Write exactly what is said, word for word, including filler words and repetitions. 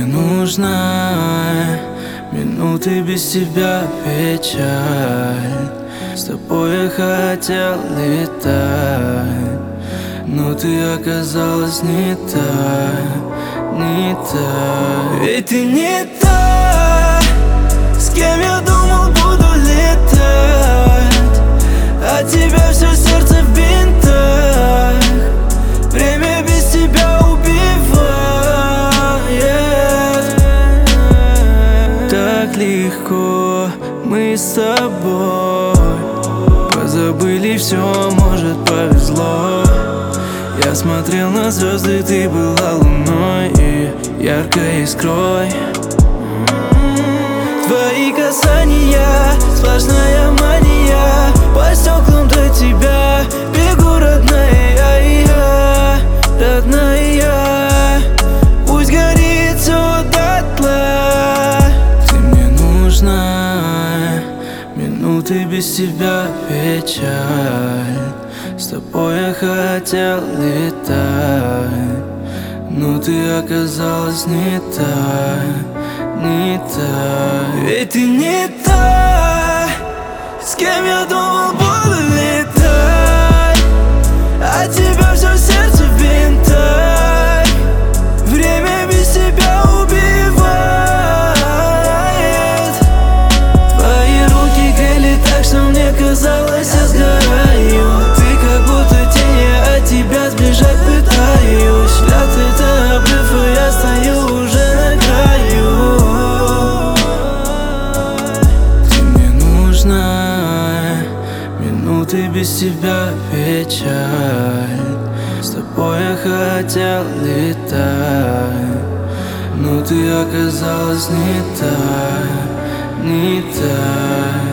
мне нужна, минуты без тебя печаль. С тобой я хотел летать, но ты оказалась не та, не та. Ведь ты не та, с кем я думал буду летать. От тебя все сердце в бинтах, время без тебя убивает. Так легко мы с тобой позабыли все, может повезло. Я смотрел на звезды, ты была луной и яркой искрой. Твои касания, сплошная мания, по стеклам до тебя бегу, родная я, родная. Пусть горит все дотла. Ты мне нужна, минуты без тебя печаль. С тобой я хотел летать, но ты оказалась не та, не та. Ведь ты не та, с кем я думал буду летать. От тебя все сердце в бинтах, время без тебя убивает. Твои руки грели так, что мне казалось, я сгораю. Ты как будто тень, я от тебя сбежать пытаюсь. Взгляд — это обрыв, и я стою уже на краю. Ты мне нужна, минуты без тебя печаль. С тобой я хотел летать, но ты оказалась не та, не та.